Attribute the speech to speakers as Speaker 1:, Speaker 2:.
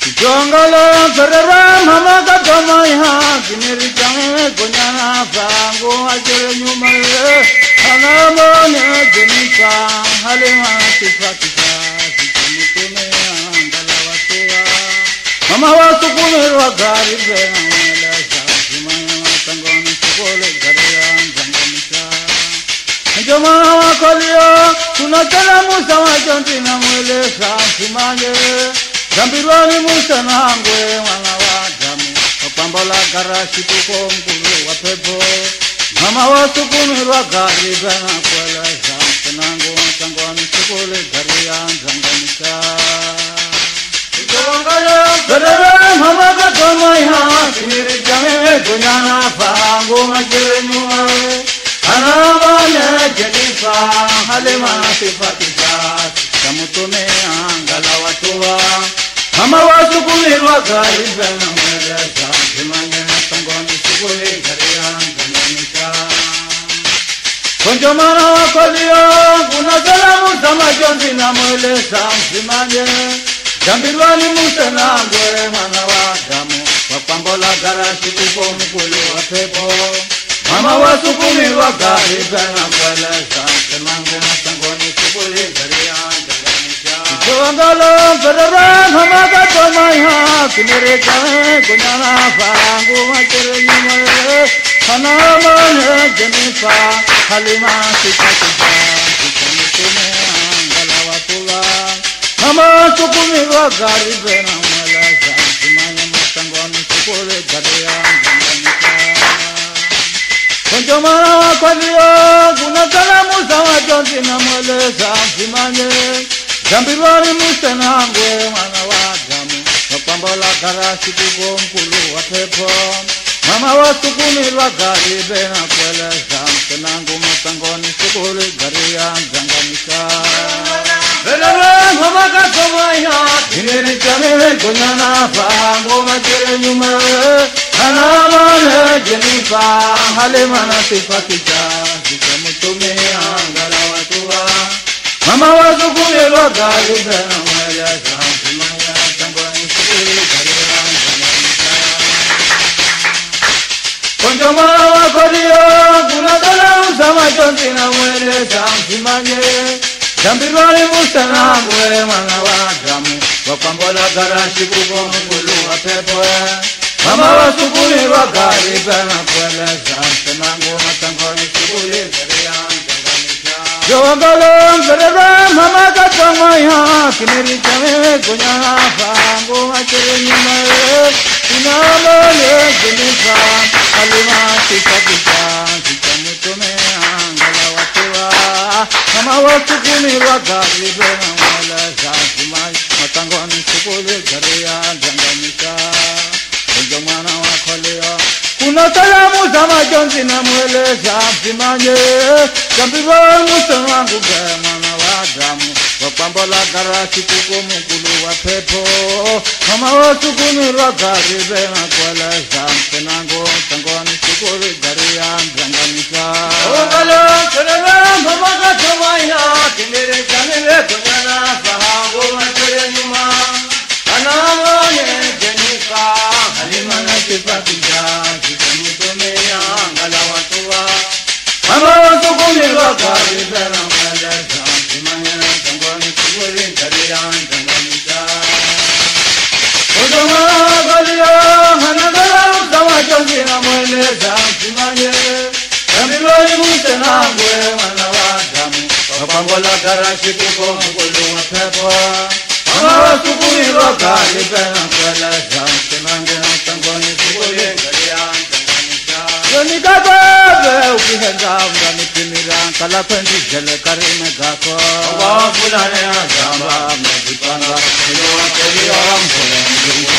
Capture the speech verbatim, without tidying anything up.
Speaker 1: Jongalo Ferrara Mama Katamaya Kiniri Jange Konyana Fango Ajere Nyuma Anamone Jenika Halima Tifatika Sikamukune Andalawatua Mama Wasukune Rwagari Bena Simaya Tangoni Sukole Garia Zanganisha Njomana Wakalia Tunatala Musa Wajantina Mwele Simanye Zambirwani Musa Nangwe Mwana wa Damu Wapambola Garashi Tuko Mkulu wa Pepo Mama wa Sukumi Rwagari Bena Kwele Zantanango Tangwani Sukule Garia Zanganisha Ijawangaya Kadara Mama Katoma Iha Kiniri Jame Dunyana Fango Majere Nyumawe Anamane Jenifa Halima Sifatika Samutume Angala Watua Mama Wasukumi Rwagari Bena Mwele Zantimanye Tangwani Sukule Garia Zanganisha Konjomana Wakalia Kuna Salamu Sama Jonzi na Mwele Zantimanye Zambirwani Musa Nangwe Mwana wa Damu Wapambola Garashi Tuko Mkulu wa Pepo Mama Wasukumi Rwagari Bena Mwele Zantimanye Tangwani Sukule Garia Zanganisha Jongalo Ferrara Mama Katamaya Kiniri Jange Konyana Fango Ajere Nyuma Anamone Jenifa Halima Tifatika Sikamukune Andalawatua Mama Sukumi Rwagari Bena Mwele Zantimanye Tangwani Sukule Garia Zanganisha Konjomana Wakalia Kuna Salamu Sama Jonzi na Mwele Zantimanye Zambirwani Musa Nangwe Mwana wa Damu Wapambola Garashi Tuko Mkulu wa Pepo Mama wa Sukumi Rwagari Bena Kwele Zantanango Matangoni Sukule Garia Zanganisha Ferrara Mama Katamaya Kiniri Jame Konyana Fango Majere Nyuma Anamane Jenifa Halima Tifatika Sikamutume Angala Watua Mama Wasukumi Rwagari Bena Mwele Zantimanye Tangwani Sukule Garia Zanganisha Konjomana Wakalia Kuna Salamu Sama Jonzi na Mwele Zantimanye Zambirwani Musa Nangwe Mwana wa Damu Wapambola Garashi Tuko Mkulu wa Pepo Mama Wasukumi Rwagari Bena Kwele Zantanango Tangwani Sukule Garia Zanganisha Jongalo Ferrara Mama Katamaya Kiniri Jame Konyana Fango Ajere Nyuma Inamone Jenifa Halima Tifatika Sikamukune Angala Watua Mama Wasukumi Rwagari Bena Mwele Zantimanye Tangwani Sukule Garia Zanganisha Konjomana Wakalia Kuna Salamu Sama Jonzi na Mwele Zantimanye Zambirwani Musa Nangwe Mwana wa Damu Wapambola Garashi Tuko Mkulu wa Pepo Mama Wasukumi Rwagari Bena Kwele Zantanango Tangwani Sukule Garia Zanganisha Jongalo Ferrara Mama Katamaya Kiniri Jange Konyana Fango Ajere Nyuma Anamone Jenifa Halima Tifatika Sikamutume Angala Watua Mama Wasukumi Rwagari Bena Mwele Zantimanye Tangwani Sukule Garia Zanganisha Konjomana Wakalia Hanagala Sama Jonzi na Mwele Zantimanye Zambirwani Musa Nangwe Mwana wa Damu Wapambola Garashi Tuko Mkulu wa Pepo Mama Wasukumi Rwagari Bena Kwele Zantanango Tangwani Sukule Garia Zanganisha Yonika Bebe Ukihenga Mgani Timira Kala Pendi Jele Karine Gako Wafulane Azamba Mezipanga Kilo Wakeli Wampole Mjungu